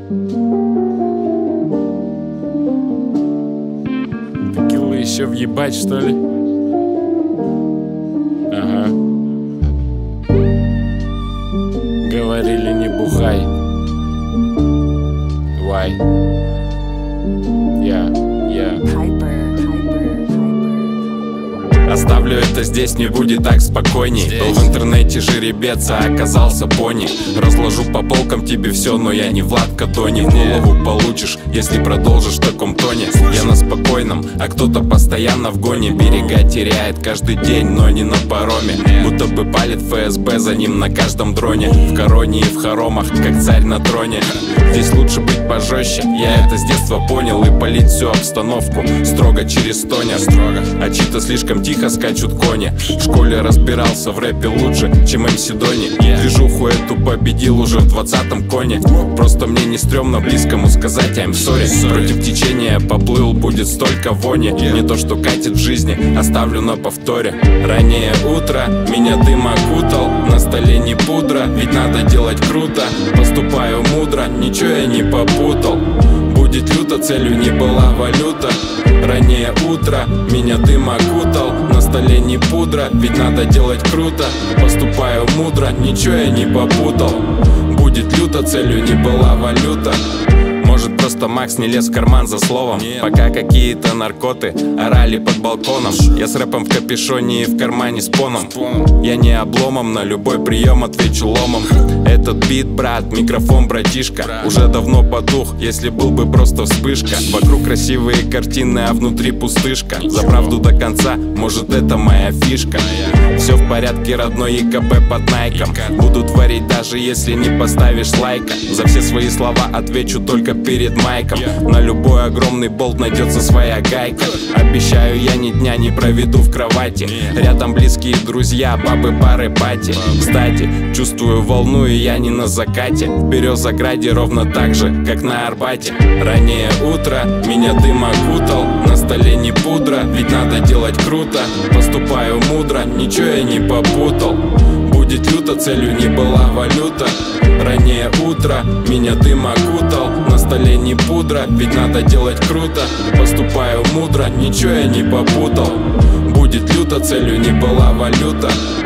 Текилу еще въебать, что ли? Ага. Говорили, не бухай. Why? Оставлю это здесь, не будет так спокойней. Был в интернете жеребец, а оказался пони. Разложу по полкам тебе все, но я не Влад Кадони. В голову получишь, если продолжишь в таком тоне. Я на спокойном, а кто-то постоянно в гоне. Берега теряет каждый день, но не на пароме. Будто бы палит ФСБ за ним на каждом дроне. В короне и в хоромах, как царь на троне. Здесь лучше быть пожестче, я это с детства понял. И полить всю обстановку строго через тонер. А чьи-то слишком тихо скачут кони. В школе разбирался в рэпе лучше, чем МС Дони. Движуху эту победил уже в 20-м коне. Просто мне не стрёмно близкому сказать I'm sorry. Против течения поплыл, будет столько вони. Не то, что катит в жизни, оставлю на повторе. Раннее утро, меня дым окутал. На столе не пудра, ведь надо делать круто. Поступаю мудро, ничего я не попутал. Будет люто, целью не была валюта. Раннее утро, меня дым окутал. На столе не пудра, ведь надо делать круто. Поступаю мудро, ничего я не попутал. Будет люто, целью не была валюта. Может, просто Макс не лез в карман за словом. Пока какие-то наркоты орали под балконом. Я с рэпом в капюшоне и в кармане с поном. Я не обломом, на любой прием отвечу ломом. Этот бит, брат, микрофон, братишка. Уже давно потух, если был бы просто вспышка. Вокруг красивые картины, а внутри пустышка. За правду до конца, может, это моя фишка. Все в порядке, родной, ЕКП под найком. Буду творить, даже если не поставишь лайка. За все свои слова отвечу только перед майком. На любой огромный болт найдется своя гайка. Обещаю, я ни дня не проведу в кровати. Рядом близкие друзья, бабы, пары, пати. Кстати, чувствую волну, и я не на закате. В Березограде ровно так же, как на Арбате. Раннее утро, меня дым окутал. На столе не пудра, ведь надо делать круто. Поступаю мудро, ничего я не попутал. Будет люто, целью не была валюта. Раннее утро, меня дым окутал. На столе не пудра, ведь надо делать круто. Поступаю мудро, ничего я не попутал. Будет люто, целью не была валюта.